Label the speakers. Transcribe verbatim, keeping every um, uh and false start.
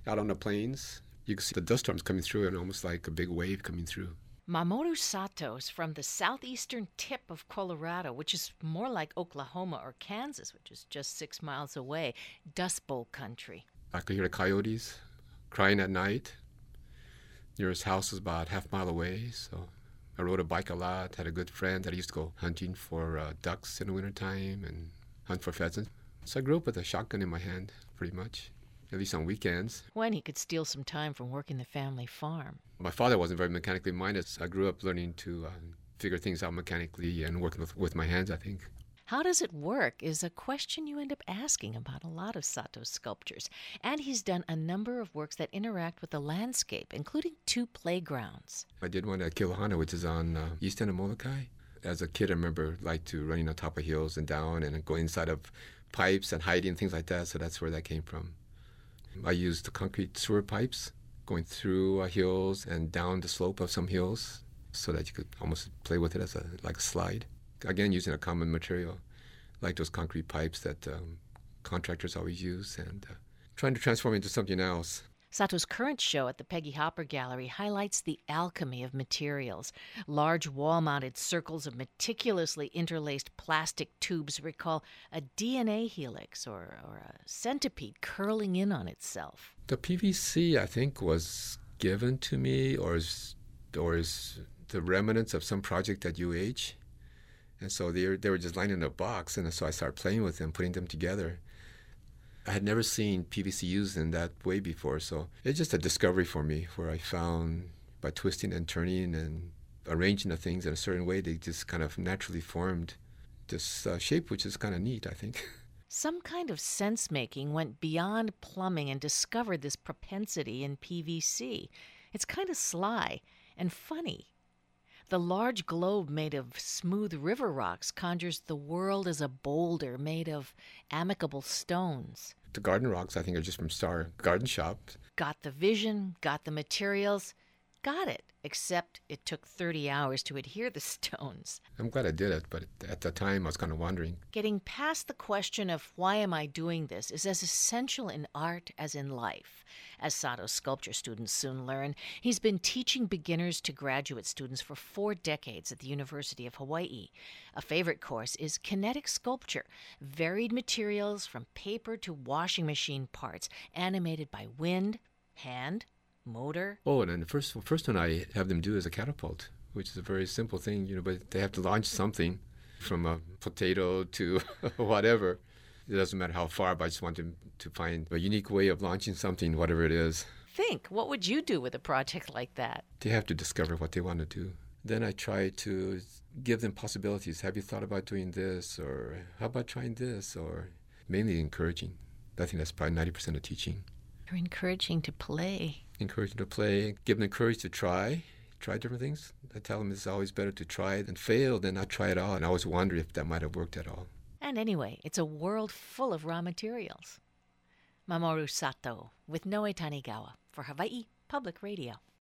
Speaker 1: Out on the plains, you can see the dust storms coming through and almost like a big wave coming through.
Speaker 2: Mamoru Sato is from the southeastern tip of Colorado, which is more like Oklahoma or Kansas, which is just six miles away, Dust Bowl country.
Speaker 1: I could hear the coyotes crying at night. Nearest house was about half a mile away, so I rode a bike a lot, had a good friend that I used to go hunting for uh, ducks in the wintertime and hunt for pheasants. So I grew up with a shotgun in my hand, pretty much, at least on weekends.
Speaker 2: When he could steal some time from working the family farm.
Speaker 1: My father wasn't very mechanically minded, so I grew up learning to uh, figure things out mechanically and working with, with my hands, I think.
Speaker 2: How does it work is a question you end up asking about a lot of Sato's sculptures. And he's done a number of works that interact with the landscape, including two playgrounds.
Speaker 1: I did one at Kilohana, which is on uh, east end of Molokai. As a kid, I remember like to running on top of hills and down and going inside of pipes and hiding, things like that, so that's where that came from. I used the concrete sewer pipes going through uh, hills and down the slope of some hills so that you could almost play with it as a like a slide. Again, using a common material, like those concrete pipes that um, contractors always use, and uh, trying to transform it into something else.
Speaker 2: Sato's current show at the Peggy Hopper Gallery highlights the alchemy of materials. Large wall-mounted circles of meticulously interlaced plastic tubes recall a D N A helix or, or a centipede curling in on itself.
Speaker 1: The P V C, I think, was given to me or is, or is the remnants of some project at U H. And so they were, they were just lying in a box, and so I started playing with them, putting them together. I had never seen P V C used in that way before, so it's just a discovery for me where I found by twisting and turning and arranging the things in a certain way, they just kind of naturally formed this uh, shape, which is kind of neat, I think.
Speaker 2: Some kind of sense-making went beyond plumbing and discovered this propensity in P V C. It's kind of sly and funny. The large globe made of smooth river rocks conjures the world as a boulder made of amicable stones.
Speaker 1: The garden rocks, I think, are just from Star Garden Shop.
Speaker 2: Got the vision, got the materials, got it, except it took thirty hours to adhere the stones.
Speaker 1: I'm glad I did it, but at the time I was kind of wondering.
Speaker 2: Getting past the question of why am I doing this is as essential in art as in life. As Sato's sculpture students soon learn, he's been teaching beginners to graduate students for four decades at the University of Hawaii. A favorite course is kinetic sculpture, varied materials from paper to washing machine parts, animated by wind, hand, motor.
Speaker 1: Oh, and then the first, first one I have them do is a catapult, which is a very simple thing, you know, but they have to launch something from a potato to whatever. It doesn't matter how far, but I just want them to find a unique way of launching something, whatever it is.
Speaker 2: Think, what would you do with a project like that?
Speaker 1: They have to discover what they want to do. Then I try to give them possibilities. Have you thought about doing this? Or how about trying this? Or mainly encouraging. I think that's probably ninety percent of teaching.
Speaker 2: You're encouraging to play.
Speaker 1: Encourage them to play, give them the courage to try, try different things. I tell them it's always better to try and fail than not try at all. And I always wonder if that might have worked at all.
Speaker 2: And anyway, it's a world full of raw materials. Mamoru Sato with Noe Tanigawa for Hawaii Public Radio.